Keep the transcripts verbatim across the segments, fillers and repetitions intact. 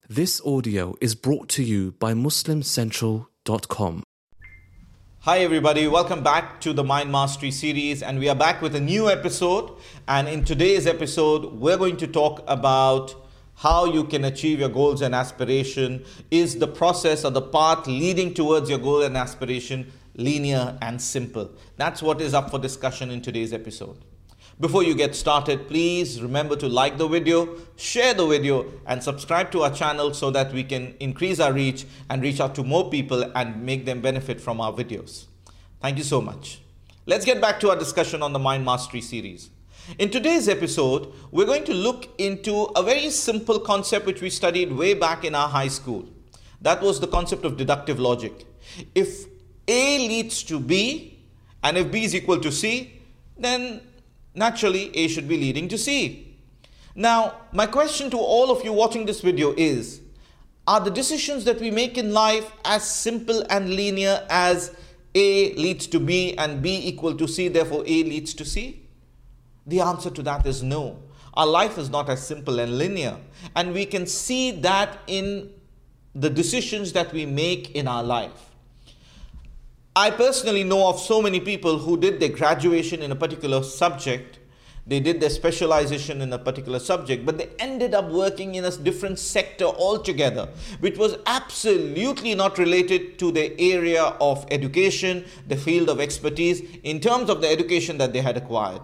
This audio is brought to you by muslim central dot com. Hi everybody, welcome back to the Mind Mastery series, and we are back with a new episode. And in today's episode, we're going to talk about how you can achieve your goals and aspiration. Is the process or the path leading towards your goal and aspiration linear and simple? That's what is up for discussion in today's episode. Before you get started, please remember to like the video, share the video, and subscribe to our channel so that we can increase our reach and reach out to more people and make them benefit from our videos. Thank you so much. Let's get back to our discussion on the Mind Mastery series. In today's episode, we're going to look into a very simple concept which we studied way back in our high school. That was the concept of deductive logic. If A leads to B, and if B is equal to C, then naturally, A should be leading to C. Now, my question to all of you watching this video is, are the decisions that we make in life as simple and linear as A leads to B and B equal to C, therefore A leads to C? The answer to that is no. Our life is not as simple and linear, and we can see that in the decisions that we make in our life. I personally know of so many people who did their graduation in a particular subject, they did their specialization in a particular subject, but they ended up working in a different sector altogether, which was absolutely not related to the area of education, the field of expertise, in terms of the education that they had acquired.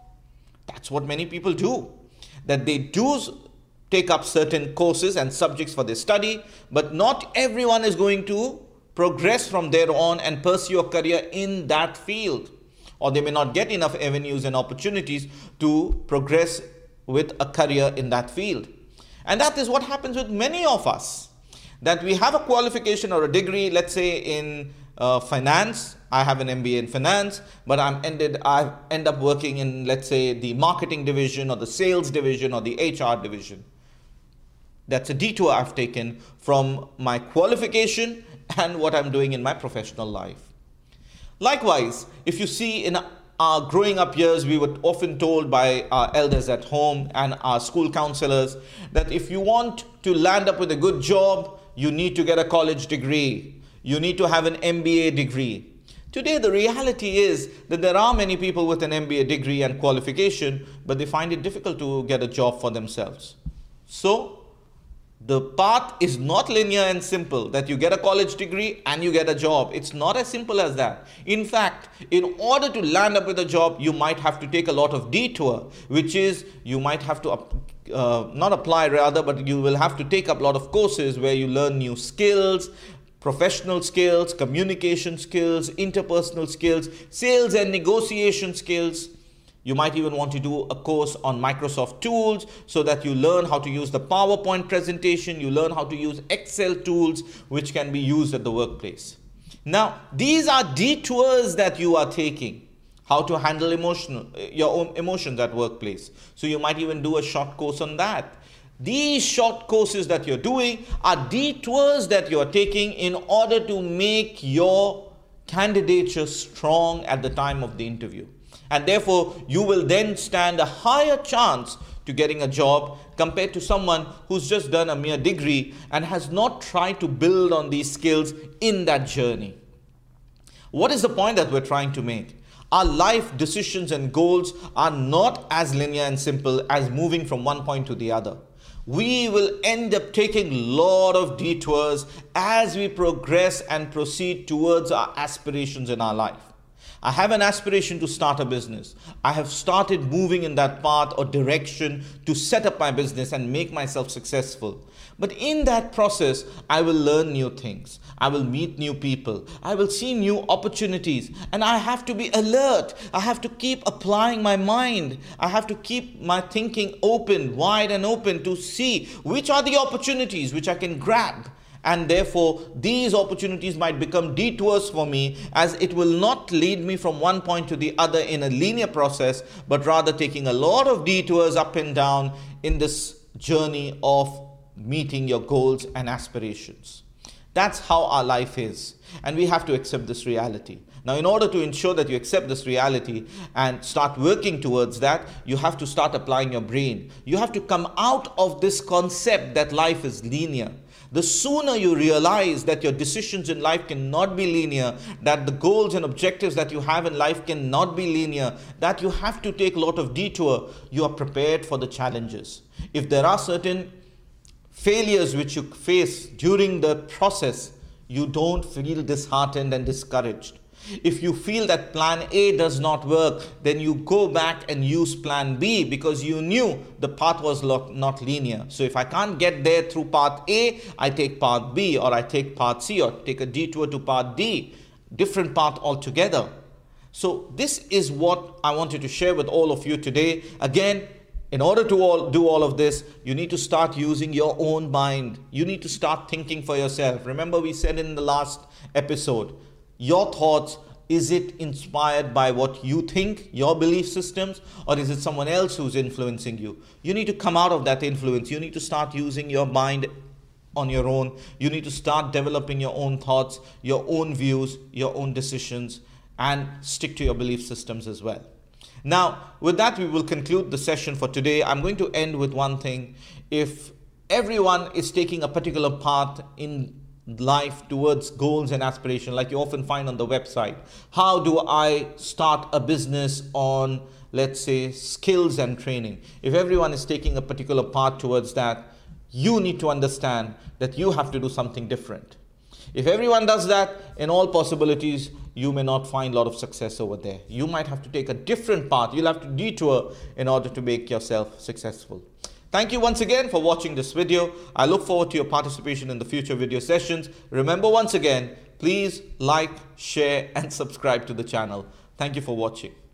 That's what many people do, that they do take up certain courses and subjects for their study, but not everyone is going to progress from there on and pursue a career in that field, or they may not get enough avenues and opportunities to progress with a career in that field. And that is what happens with many of us, that we have a qualification or a degree, let's say in uh, finance. I have an M B A in finance, but I'm ended I end up working in, let's say, the marketing division or the sales division or the H R division. That's a detour I've taken from my qualification and what I'm doing in my professional life. Likewise, if you see in our growing up years, we were often told by our elders at home and our school counselors that if you want to land up with a good job, you need to get a college degree. You need to have an M B A degree. Today, the reality is that there are many people with an M B A degree and qualification, but they find it difficult to get a job for themselves. So, the path is not linear and simple, that you get a college degree and you get a job. It's not as simple as that. In fact, in order to land up with a job, you might have to take a lot of detour, which is you might have to, uh, not apply rather, but you will have to take up a lot of courses where you learn new skills, professional skills, communication skills, interpersonal skills, sales and negotiation skills. You might even want to do a course on Microsoft tools so that you learn how to use the PowerPoint presentation, you learn how to use Excel tools which can be used at the workplace. Now, these are detours that you are taking. How to handle emotional, your own emotions at workplace. So you might even do a short course on that. These short courses that you're doing are detours that you're taking in order to make your candidature strong at the time of the interview. And therefore, you will then stand a higher chance to getting a job compared to someone who's just done a mere degree and has not tried to build on these skills in that journey. What is the point that we're trying to make? Our life decisions and goals are not as linear and simple as moving from one point to the other. We will end up taking a lot of detours as we progress and proceed towards our aspirations in our life. I have an aspiration to start a business. I have started moving in that path or direction to set up my business and make myself successful. But in that process, I will learn new things. I will meet new people. I will see new opportunities. And I have to be alert. I have to keep applying my mind. I have to keep my thinking open, wide and open to see which are the opportunities which I can grab. And therefore, these opportunities might become detours for me, as it will not lead me from one point to the other in a linear process, but rather taking a lot of detours up and down in this journey of meeting your goals and aspirations. That's how our life is. And we have to accept this reality, Now, in order to ensure that you accept this reality and start working towards that, you have to start applying your brain. You have to come out of this concept that life is linear. The sooner you realize that your decisions in life cannot be linear, that the goals and objectives that you have in life cannot be linear, that you have to take a lot of detour, you are prepared for the challenges. If there are certain failures which you face during the process, you don't feel disheartened and discouraged. If you feel that plan A does not work, then you go back and use plan B, because you knew the path was not linear. So if I can't get there through path A, I take path B, or I take path C, or take a detour to path D, different path altogether. So this is what I wanted to share with all of you today. Again, in order to all, do all of this, you need to start using your own mind. You need to start thinking for yourself. Remember, we said in the last episode, your thoughts, is it inspired by what you think, your belief systems, or is it someone else who's influencing you? You need to come out of that influence. You need to start using your mind on your own. You need to start developing your own thoughts, your own views, your own decisions, and stick to your belief systems as well. Now, with that, we will conclude the session for today. I'm going to end with one thing. If everyone is taking a particular path in life towards goals and aspiration, like you often find on the website, how do I start a business on, let's say, skills and training? If everyone is taking a particular path towards that, you need to understand that you have to do something different. If everyone does that, in all possibilities, you may not find a lot of success over there. You might have to take a different path. You'll have to detour in order to make yourself successful. Thank you once again for watching this video. I look forward to your participation in the future video sessions. Remember, once again, please like, share, and subscribe to the channel. Thank you for watching.